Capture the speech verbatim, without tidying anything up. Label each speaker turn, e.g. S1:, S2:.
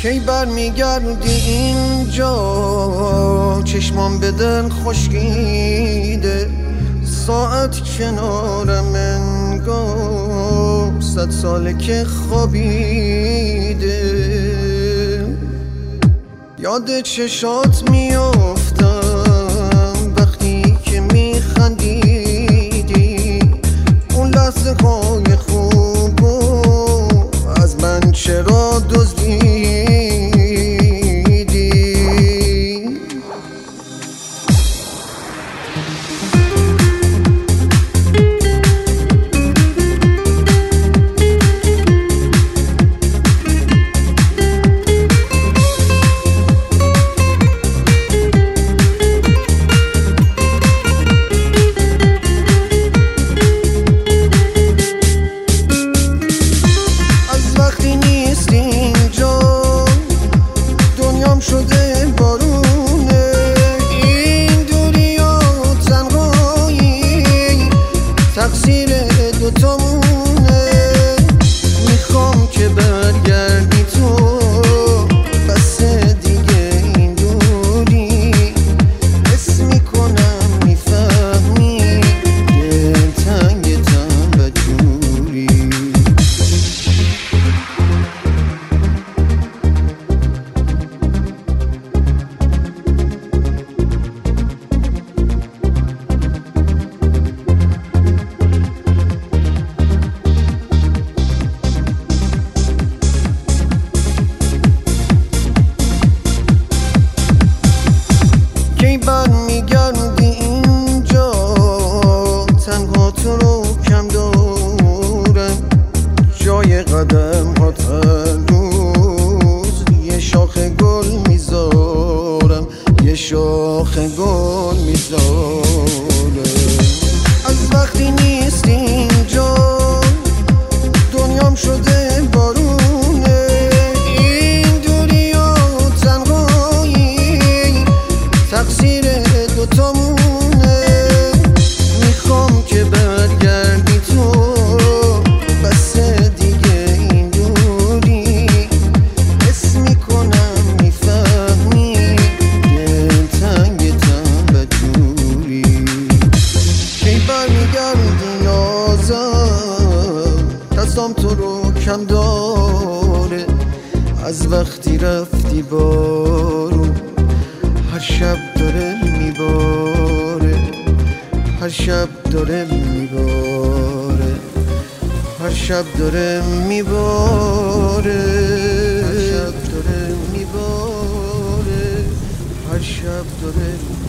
S1: کی برمیگردی اینجا؟ چشمام به دل خشکیده، ساعت کنارم انگار صد ساله که خوابیده. یاد چشات میافتم وقتی که میخندیدی، اون لحظه های خوبو از من چرا دزدیدی؟ شده بارونه این دنیا، تنهایی تقصیر دوتامونه. میخوام که برگردی تو، بس دیگه این دوری. حس میکنم میفهمی دل تنگتم بدجوری. کی برمیگردی اینجا؟ تنها تو رو کم دارم، جای قدم ها هر روز یه شاخ گل میذارم، یه شاخ گل میذارم. از وقتی نیست اینجا دنیام شده بارونه این دنیا، تنهایی تقصیر دوتامونه. میخوام که برگردی تو، بس دیگه این دوری. حس میکنم میفهمی دل تنگتم بدجوری. کی برمیگردی نازم؟ دستام تو رو کم داره، از وقتی رفتی بارون هر شب داره میباره، هر شب داره میباره، هر شب داره میباره، هر شب داره میباره، هر شب داره